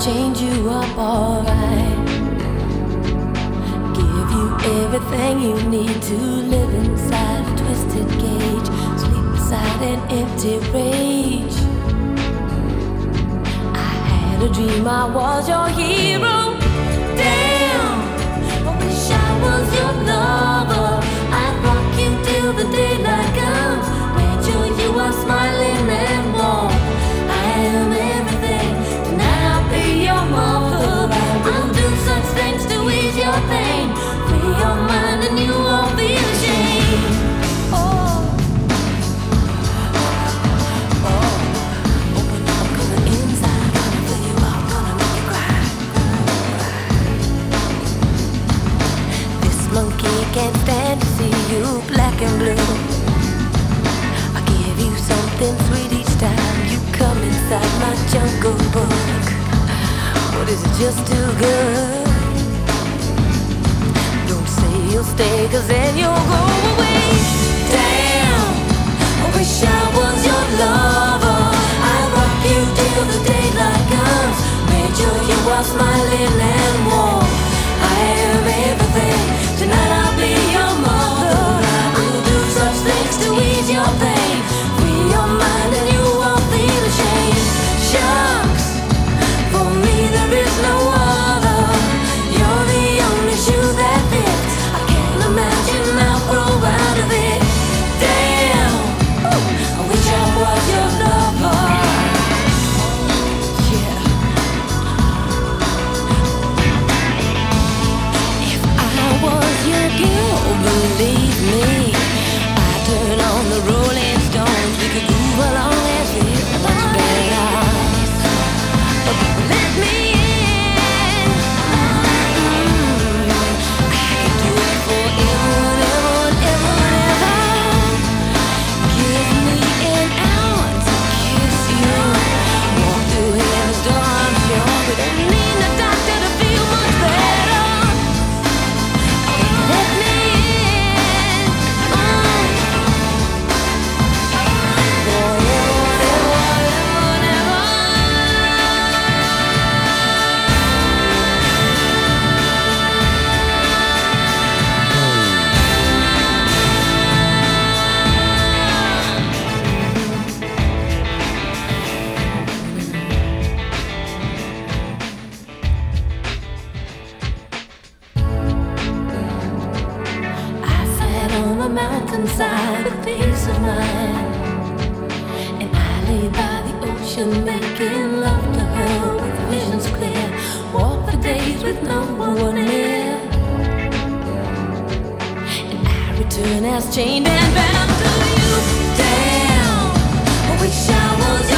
change you up alright. Give you everything you need to live inside a twisted cage. Sleep beside an empty rage. I had a dream I was your hero. Damn, I wish I was your lover. I'd rock you till the daylight comes. Made sure you are smiling and warm. I am everything. Tonight I'll be your mother. I'll do such things to ease your pain. Free your mind and you won't feel ashamed. Oh, open up, gonna inside, gonna fill you up, gonna make you cry. This monkey can't stand to see you black and blue. I give you something sweet each time you come inside my jungle book. What is it, just too good? Don't say you'll stay, cause then you'll go away. Damn, I wish I was your lover. I'd rock you till the daylight comes. Made sure you are smiling and warm. I am everything. Tonight I'll be your mother. I'll do such things to ease your pain. Free your mind and you won't feel ashamed. Shucks, for me there is no other. You're the only shoe that fits. I can't imagine I'll grow out of it. Damn, I wish I was your lover. Yeah. If I was your girl, believe me, I'd turn on the Rolling Stones. We could move along as if much better. Let me in. I could do it forever, ever, ever. Give me an hour to kiss you. Walk through heaven's door, I'm sure. We don't need a doctor to feel much better. Let me in. I sat on a mountainside with peace of mind, and I lay by the ocean making love to her with visions clear. Walked for days with no one near, and I return as chained and bound to you. Damn, I wish I was